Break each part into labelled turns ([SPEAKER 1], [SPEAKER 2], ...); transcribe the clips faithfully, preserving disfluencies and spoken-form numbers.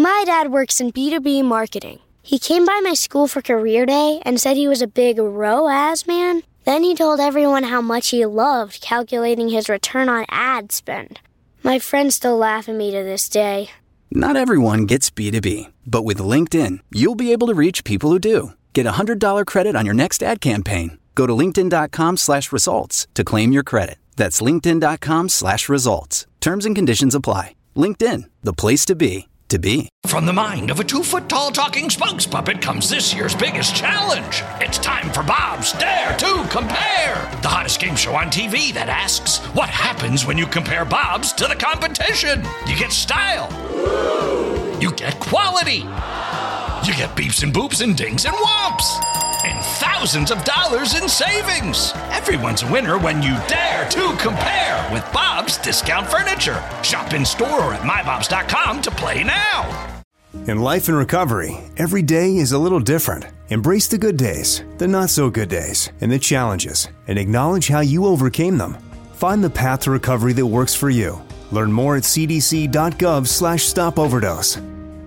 [SPEAKER 1] My dad works in B two B marketing. He came by my school for career day and said he was a big R O A S man. Then he told everyone how much he loved calculating his return on ad spend. My friends still laugh at me to this day.
[SPEAKER 2] Not everyone gets B two B, but with LinkedIn, you'll be able to reach people who do. Get a one hundred dollars credit on your next ad campaign. Go to linkedin.com slash results to claim your credit. That's linkedin.com slash results. Terms and conditions apply. LinkedIn, the place to be, to be.
[SPEAKER 3] From the mind of a two-foot-tall talking spokes puppet comes this year's biggest challenge. It's time for Bob's Dare to Compare, the hottest game show on T V that asks, what happens when you compare Bob's to the competition? You get style. You get quality. You get beeps and boops and dings and whomps. And thousands of dollars in savings. Everyone's a winner when you dare to compare with Bob's Discount Furniture. Shop in store or at my bobs dot com to play now.
[SPEAKER 4] In life and recovery, every day is a little different. Embrace the good days, the not so good days, and the challenges, and acknowledge how you overcame them. Find the path to recovery that works for you. Learn more at c d c dot gov slash stop overdose.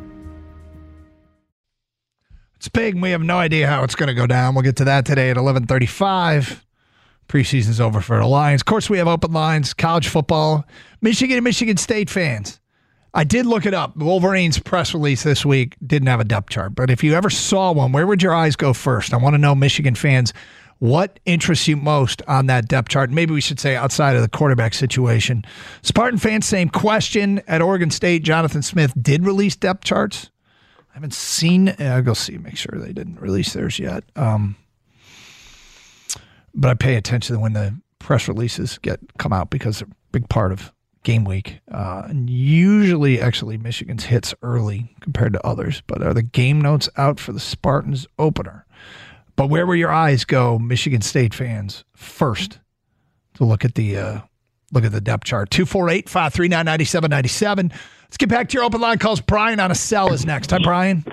[SPEAKER 5] It's big, and we have no idea how it's going to go down. We'll get to that today at eleven thirty-five. Preseason's over for the Lions. Of course, we have open lines, college football, Michigan and Michigan State fans. I did look it up. Wolverine's press release this week didn't have a depth chart, but if you ever saw one, where would your eyes go first? I want to know, Michigan fans, what interests you most on that depth chart? Maybe we should say outside of the quarterback situation. Spartan fans, same question. At Oregon State, Jonathan Smith did release depth charts. I haven't seen. I'll go see, make sure they didn't release theirs yet. Um, but I pay attention when the press releases get come out because they're a big part of game week. Uh, and usually, actually, Michigan's hits early compared to others. But are the game notes out for the Spartans opener? But where will your eyes go, Michigan State fans, first to look at the uh, look at the depth chart? two four eight, five three nine, nine seven nine seven. Let's get back to your open line calls. Brian on a cell is next. Hi, Brian.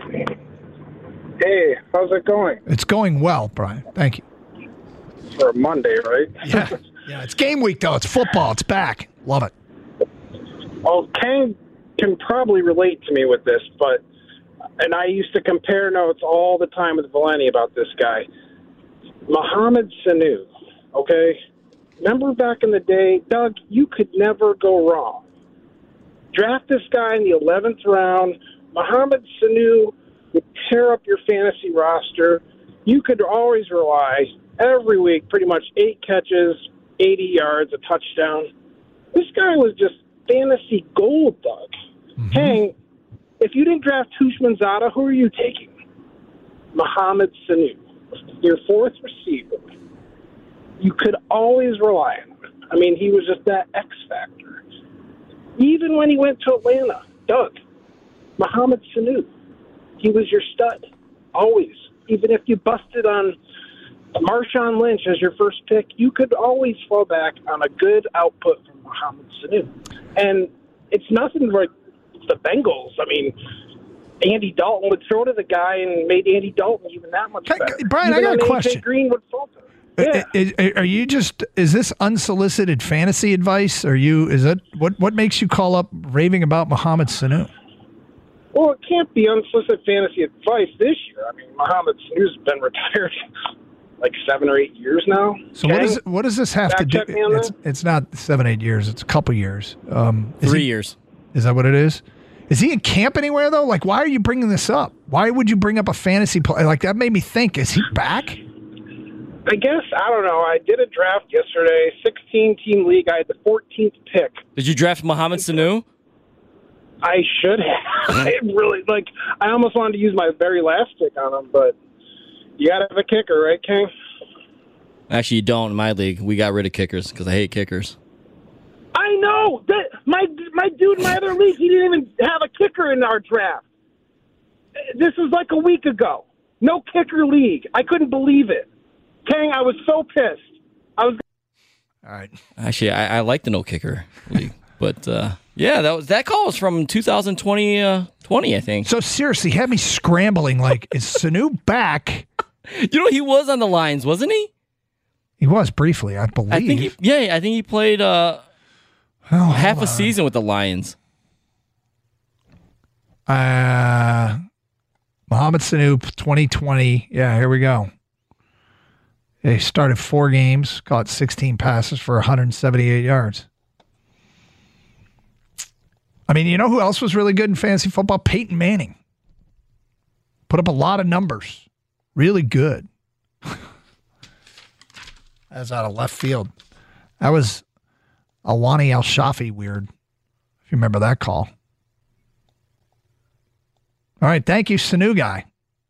[SPEAKER 6] Hey, how's it going?
[SPEAKER 5] It's going well, Brian. Thank you.
[SPEAKER 6] For Monday, right?
[SPEAKER 5] Yeah, yeah. It's game week, though. It's football. It's back. Love it.
[SPEAKER 6] Well, Ken can probably relate to me with this, but and I used to compare notes all the time with Valenti about this guy. Mohamed Sanu, okay? Remember back in the day, Doug, you could never go wrong. Draft this guy in the eleventh round. Mohamed Sanu would tear up your fantasy roster. You could always rely every week, pretty much eight catches, eighty yards, a touchdown. This guy was just fantasy gold, Doug. Mm-hmm. Hey, if you didn't draft Tushmanzada, who are you taking? Mohamed Sanu, your fourth receiver. You could always rely on him. I mean, he was just that X factor. Even when he went to Atlanta, Doug, Mohamed Sanu, he was your stud, always. Even if you busted on Marshawn Lynch as your first pick, you could always fall back on a good output from Mohamed Sanu. And it's nothing like the Bengals. I mean, Andy Dalton would throw to the guy and made Andy Dalton even that much better.
[SPEAKER 5] Hey, Brian,
[SPEAKER 6] even
[SPEAKER 5] I got a
[SPEAKER 6] A J
[SPEAKER 5] question.
[SPEAKER 6] Green would falter. Yeah.
[SPEAKER 5] Is, are you just, is this unsolicited fantasy advice? Are you, is that, what, what makes you call up raving about Mohamed Sanu?
[SPEAKER 6] Well, it can't be unsolicited fantasy advice this year. I mean, Mohamed Sanu's been retired like seven or eight years now.
[SPEAKER 5] So what, is, what does this have
[SPEAKER 6] Back
[SPEAKER 5] to do?
[SPEAKER 6] check me on
[SPEAKER 5] It's, it's not seven, eight years. It's a couple years. Um, is
[SPEAKER 7] Three
[SPEAKER 5] he,
[SPEAKER 7] years.
[SPEAKER 5] Is that what it is? Is he in camp anywhere, though? Like, why are you bringing this up? Why would you bring up a fantasy play? Like, that made me think, is he back?
[SPEAKER 6] I guess, I don't know. I did a draft yesterday, sixteen-team league. I had the fourteenth pick.
[SPEAKER 7] Did you draft Mohamed Sanu?
[SPEAKER 6] I should have. I really, like, I almost wanted to use my very last pick on him, but you got to have a kicker, right, King?
[SPEAKER 7] Actually, you don't in my league. We got rid of kickers because I hate kickers.
[SPEAKER 6] I know. That, my, my dude in my other league, he didn't even have a kicker in our draft. This was like a week ago. No kicker league. I couldn't believe it. Kang, I was so pissed. I was.
[SPEAKER 5] All right.
[SPEAKER 7] Actually, I, I like the no kicker league, but uh, yeah, that was that call was from two thousand twenty, uh, twenty, I think.
[SPEAKER 5] So seriously, had me scrambling. Like, is Sanu back?
[SPEAKER 7] You know, he was on the Lions, wasn't he?
[SPEAKER 5] He was briefly, I believe.
[SPEAKER 7] I think he, yeah, I think he played uh,
[SPEAKER 5] oh,
[SPEAKER 7] half a
[SPEAKER 5] on.
[SPEAKER 7] season with the Lions.
[SPEAKER 5] Uh, Mohamed Sanu, twenty twenty. Yeah, here we go. He started four games, caught sixteen passes for one hundred seventy-eight yards. I mean, you know who else was really good in fantasy football? Peyton Manning. Put up a lot of numbers. Really good. That was out of left field. That was Alani Al-Shafi weird, if you remember that call. All right, thank you, Sanu guy.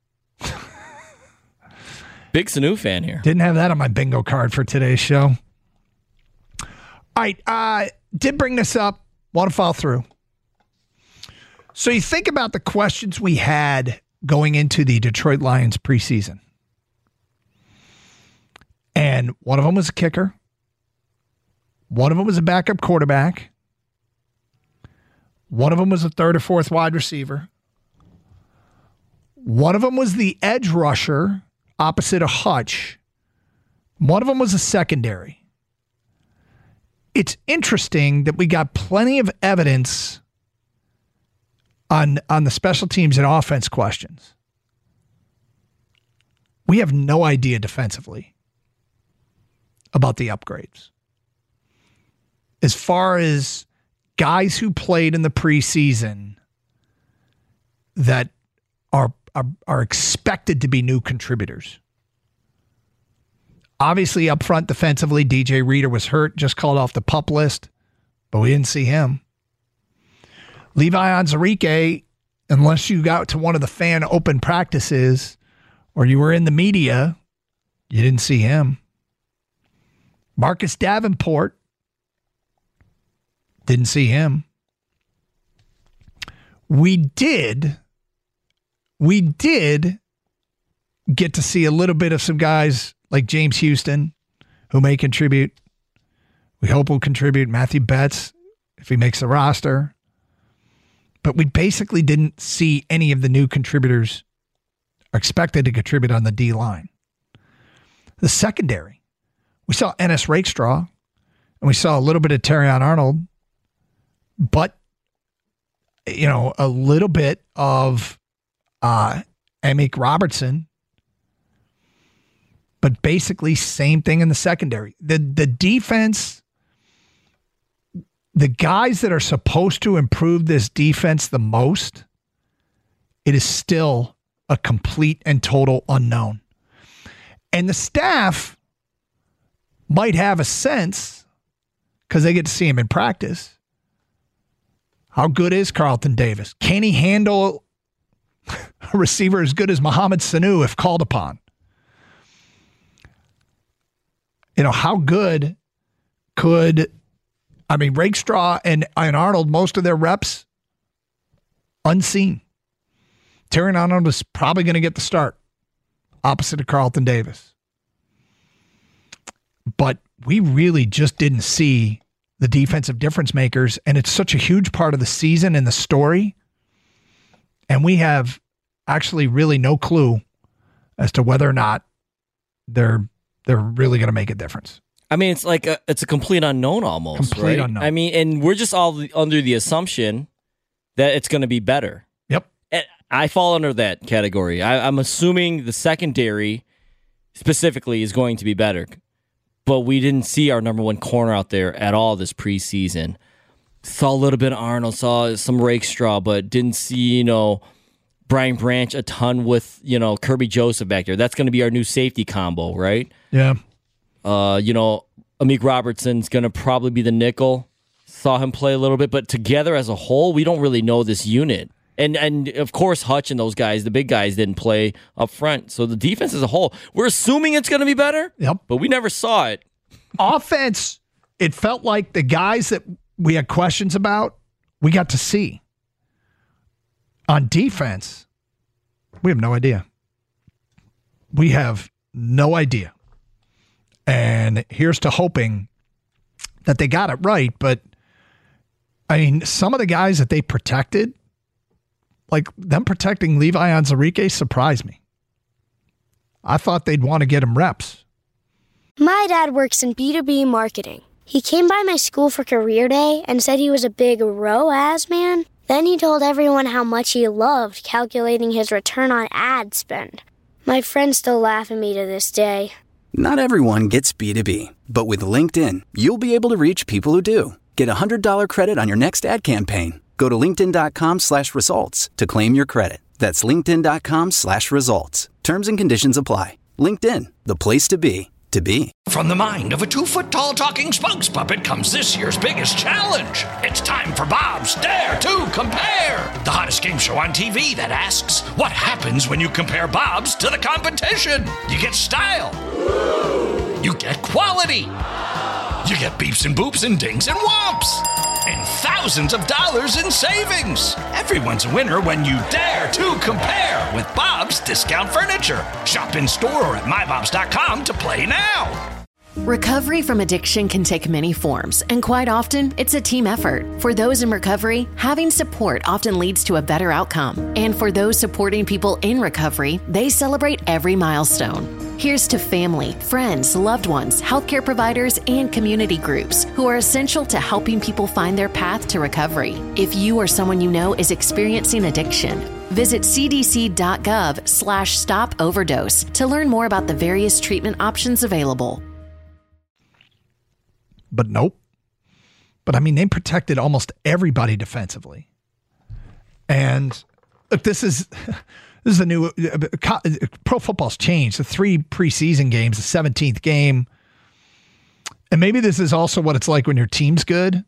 [SPEAKER 7] Big Sanu fan here.
[SPEAKER 5] Didn't have that on my bingo card for today's show. All right, uh, did bring this up. Want to follow through. So you think about the questions we had going into the Detroit Lions preseason. And one of them was a kicker. One of them was a backup quarterback. One of them was a third or fourth wide receiver. One of them was the edge rusher opposite of Hutch. One of them was a secondary. It's interesting that we got plenty of evidence on, on the special teams and offense questions. We have no idea defensively about the upgrades. As far as guys who played in the preseason that are, are, are expected to be new contributors. Obviously, up front defensively, D J Reader was hurt, just called off the PUP list, but we didn't see him. Levi Onwuzurike, unless you got to one of the fan open practices or you were in the media, you didn't see him. Marcus Davenport, didn't see him. We did, we did get to see a little bit of some guys like James Houston, who may contribute. We hope will contribute. Matthew Betts, if he makes the roster. But we basically didn't see any of the new contributors are expected to contribute on the D line. The secondary, we saw Ennis Rakestraw, and we saw a little bit of Terrion Arnold, but, you know, a little bit of uh, Amik Robertson, but basically same thing in the secondary. The, the defense, the guys that are supposed to improve this defense the most, it is still a complete and total unknown. And the staff might have a sense, because they get to see him in practice. How good is Carlton Davis? Can he handle a receiver as good as Mohamed Sanu if called upon? You know, how good could, I mean, Rakestraw and, and Arnold, most of their reps, unseen. Terrion Arnold is probably going to get the start opposite of Carlton Davis. But we really just didn't see the defensive difference makers, and it's such a huge part of the season and the story. And we have actually really no clue as to whether or not they're they're really going to make a difference.
[SPEAKER 7] I mean, it's like a, it's a complete unknown almost,
[SPEAKER 5] Complete
[SPEAKER 7] right?
[SPEAKER 5] unknown.
[SPEAKER 7] I mean, and we're just all under the assumption that it's going to be better.
[SPEAKER 5] Yep.
[SPEAKER 7] And I fall under that category. I, I'm assuming the secondary specifically is going to be better, but we didn't see our number one corner out there at all this preseason. Saw a little bit of Arnold, saw some Rakestraw, but didn't see, you know, Brian Branch a ton with, you know, Kirby Joseph back there. That's going to be our new safety combo, right?
[SPEAKER 5] Yeah.
[SPEAKER 7] Uh, you know, Amik Robertson's going to probably be the nickel. Saw him play a little bit, but together as a whole, we don't really know this unit. And, and of course, Hutch and those guys, the big guys, didn't play up front. So the defense as a whole, we're assuming it's going to be better,
[SPEAKER 5] Yep.
[SPEAKER 7] but we never saw it.
[SPEAKER 5] Offense, it felt like the guys that we had questions about, we got to see. On defense, we have no idea. We have no idea. And here's to hoping that they got it right. But, I mean, some of the guys that they protected, like them protecting Levi Onwuzurike, surprised me. I thought they'd want to get him reps.
[SPEAKER 1] My dad works in B two B marketing. He came by my school for career day and said he was a big R O A S man. Then he told everyone how much he loved calculating his return on ad spend. My friends still laugh at me to this day.
[SPEAKER 2] Not everyone gets B two B, but with LinkedIn, you'll be able to reach people who do. Get a one hundred dollars credit on your next ad campaign. Go to linkedin.com slash results to claim your credit. That's linkedin.com slash results. Terms and conditions apply. LinkedIn, the place to be, to be.
[SPEAKER 3] From the mind of a two-foot-tall talking spokes puppet comes this year's biggest challenge. It's time for Bob's Dare to Compare, the hottest game show on T V that asks, what happens when you compare Bob's to the competition? You get style. You get quality. You get beeps and boops and dings and whomps. And thousands of dollars in savings. Everyone's a winner when you dare to compare with Bob's Discount Furniture. Shop in store or at my bobs dot com to play now.
[SPEAKER 8] Recovery from addiction can take many forms, and quite often, it's a team effort. For those in recovery, having support often leads to a better outcome. And for those supporting people in recovery, they celebrate every milestone. Here's to family, friends, loved ones, healthcare providers, and community groups who are essential to helping people find their path to recovery. If you or someone you know is experiencing addiction, visit cdc.gov slash stop overdose to learn more about the various treatment options available.
[SPEAKER 5] But nope. But I mean, they protected almost everybody defensively. And look, this is this is a new uh, pro football's changed. The three preseason games, the seventeenth game, and maybe this is also what it's like when your team's good.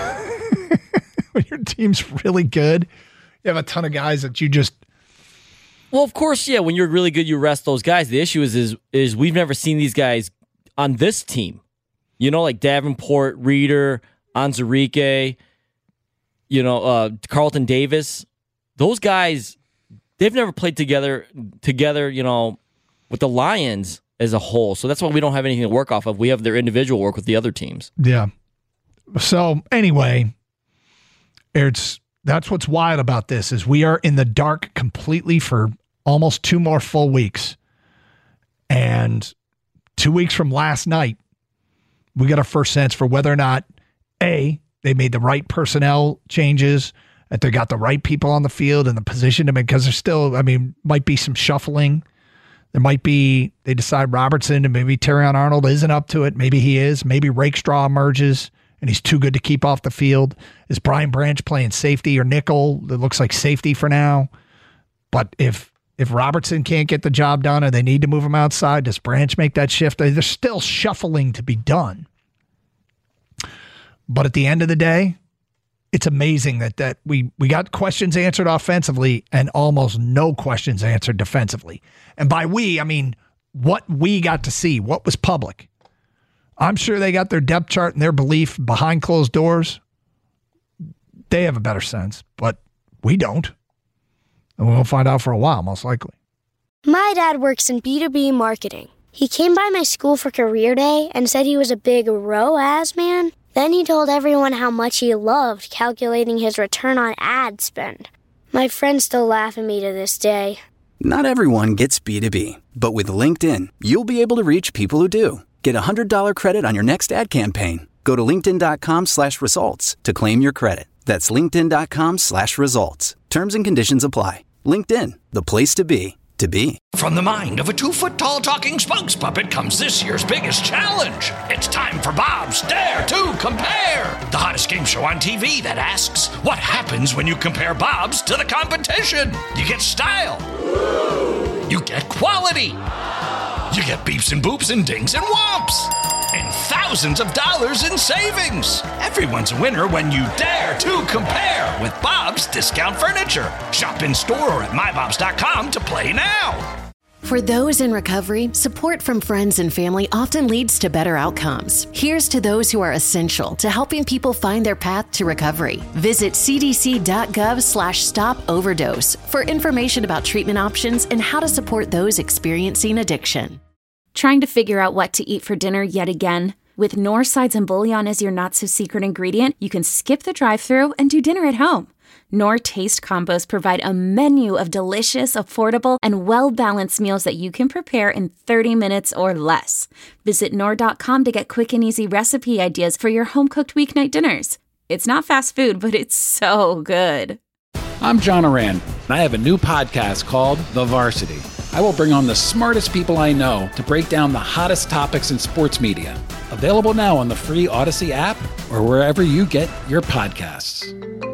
[SPEAKER 5] When your team's really good, you have a ton of guys that you just.
[SPEAKER 7] Well, of course, yeah. When you're really good, you rest those guys. The issue is, is, is we've never seen these guys on this team. You know, like Davenport, Reeder, Onwuzurike, you know, uh, Carlton Davis. Those guys, they've never played together, together, you know, with the Lions as a whole. So that's why we don't have anything to work off of. We have their individual work with the other teams.
[SPEAKER 5] Yeah. So anyway, it's that's what's wild about this is we are in the dark completely for almost two more full weeks. And two weeks from last night, we got our first sense for whether or not, A, they made the right personnel changes, that they got the right people on the field and the position to make, because there's still, I mean, might be some shuffling. There might be, they decide Robertson and maybe Terrion Arnold isn't up to it. Maybe he is. Maybe Rakestraw emerges and he's too good to keep off the field. Is Brian Branch playing safety or nickel? It looks like safety for now. But if if Robertson can't get the job done and they need to move him outside, does Branch make that shift? There's still shuffling to be done. But at the end of the day, it's amazing that that we we got questions answered offensively and almost no questions answered defensively. And by we, I mean what we got to see, what was public. I'm sure they got their depth chart and their belief behind closed doors. They have a better sense, but we don't. And we'll find out for a while, most likely.
[SPEAKER 1] My dad works in B two B marketing. He came by my school for career day and said he was a big R O A S man. Then he told everyone how much he loved calculating his return on ad spend. My friends still laugh at me to this day.
[SPEAKER 2] Not everyone gets B two B, but with LinkedIn, you'll be able to reach people who do. Get a one hundred dollars credit on your next ad campaign. Go to linkedin.com slash results to claim your credit. That's linkedin.com slash results. Terms and conditions apply. LinkedIn, the place to be, to be.
[SPEAKER 3] From the mind of a two-foot-tall talking spokes puppet comes this year's biggest challenge. It's time for Bob's Dare to Compare, the hottest game show on T V that asks, what happens when you compare Bob's to the competition? You get style. You get quality. You get beeps and boops and dings and whomps. And thousands of dollars in savings. Everyone's a winner when you dare to compare with Bob's Discount Furniture. Shop in store or at my bobs dot com to play now.
[SPEAKER 8] For those in recovery, support from friends and family often leads to better outcomes. Here's to those who are essential to helping people find their path to recovery. Visit cdc.gov slash stop overdose for information about treatment options and how to support those experiencing addiction.
[SPEAKER 9] Trying to figure out what to eat for dinner yet again? With Knorr sides and bouillon as your not-so-secret ingredient, you can skip the drive-thru and do dinner at home. Knorr Taste Combos provide a menu of delicious, affordable, and well-balanced meals that you can prepare in thirty minutes or less. Visit Knorr dot com to get quick and easy recipe ideas for your home-cooked weeknight dinners. It's not fast food, but it's so good.
[SPEAKER 10] I'm John Oran, and I have a new podcast called The Varsity. I will bring on the smartest people I know to break down the hottest topics in sports media. Available now on the free Odyssey app or wherever you get your podcasts.